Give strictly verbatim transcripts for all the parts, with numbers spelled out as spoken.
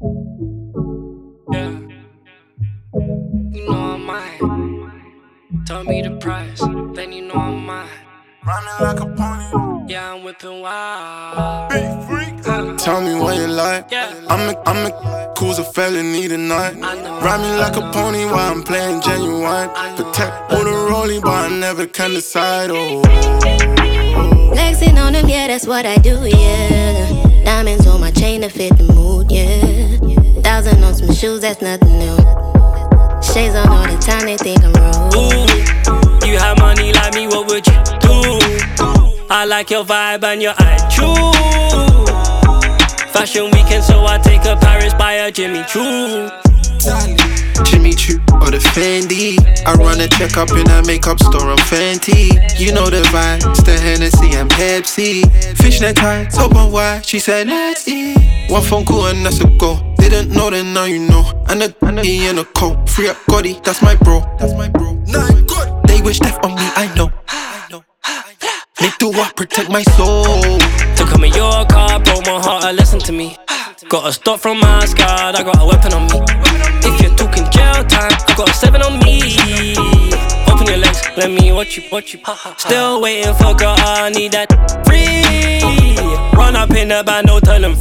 Yeah, you know I'm mine. Tell me the price, then you know I'm mine. Running like a pony. Yeah, I'm whipping wild. Big freak. Tell me what you like. Yeah. I'm a, I'm a cruise a felony tonight. Ride me like a pony while I'm playing genuine. Protect with a rollie, but I never can decide. Oh. Flexing on them, yeah, that's what I do, yeah. Diamonds on my chain to fit the mood, yeah. Thousand on some shoes, that's nothing new. Shades on all the time, they think I'm rude. Ooh, you have money like me, what would you do? I like your vibe and your attitude. Fashion weekend, so I take a Paris by a Jimmy Choo. Jimmy Choo or the Fendi. I run a check up in a makeup store on Fenty. You know the vibe, it's the Hennessy and Pepsi. Fishnet tights, open wide, she said let's eat. One phone call and that's a go. Didn't know, then now you know. And a and a E and a coat. Free up Gotti, that's my bro. That's my bro. Nine good. They wish death on me, I know. I know. Make do what protect my soul. To come in your car, broke my heart, uh, listen to me. Got a stop from my squad, I got a weapon on me. If you're talking jail time, I got a seven on me. Open your legs, let me watch you, watch you. Still waiting for girl, I need that free. Run up in the band, don't tell them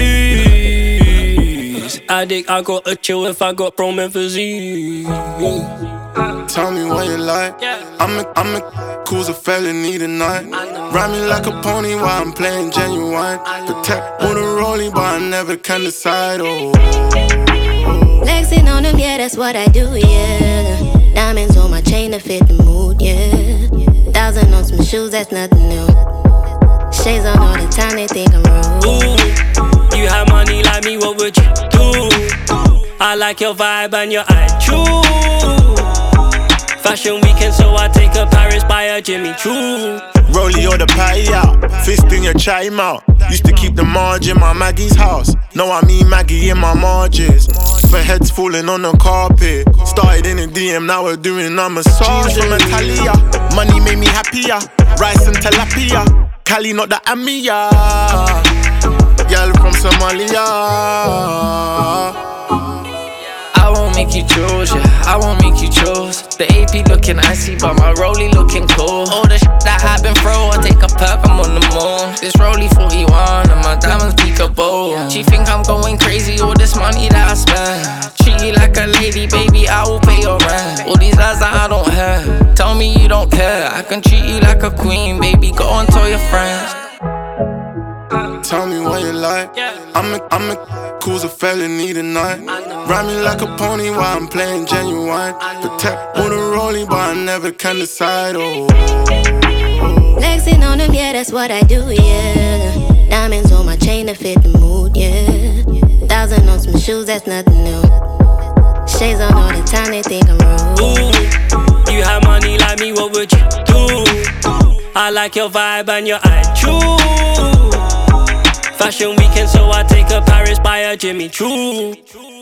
freeze. Addict, I got a chill if I got promethazine. Tell me what you like. I'm a, I'm a cruise a felony tonight. Ride me like a pony while I'm playing genuine. Protect with a rollie, but I never can decide. Oh. Flexing on them, yeah, that's what I do, yeah. Diamonds on my chain to fit the mood, yeah. Thousand on some shoes, that's nothing new. Shades on all the time, they think I'm rude. Ooh, you have money like me, what would you do? I like your vibe and your attitude. Fashion weekend, so I take a Paris by a Jimmy Choo. Rollie or the patty out, fist in your chatty mouth. Used to keep the margin in my Maggie's house. Now I mean Maggie in my margins. For heads falling on the carpet. Started in a D M, now we're doing a massage from Italia. Money made me happier. Rice and tilapia. Cali not the Amia. Girl from Somalia. I won't make you choose, yeah, I won't make you choose. The A P looking icy, but my rollie looking cool. All the shit that I've been through, I take a perk, I'm on the moon. This rollie forty-one, and my diamonds peekaboo. She think I'm going crazy, all this money that I spend. Treat you like a lady, baby, I will pay your rent. All these lies that I don't have, tell me you don't care. I can treat you like a queen, baby, go and tell your friends. Tell me what you like. I'm a, I'm a cruise a felony tonight. Ride me like a pony while I'm playing genuine. Protect with a rollie, but I never can decide. Oh. Flexing on them, yeah, that's what I do, yeah. Diamonds on my chain to fit the mood, yeah. Thousand on some shoes, that's nothing new. Shades on all the time, they think I'm rude. Ooh, you have money like me, what would you do? I like your vibe and your attitude. Fashion weekend, so I take a Paris by a Jimmy Choo.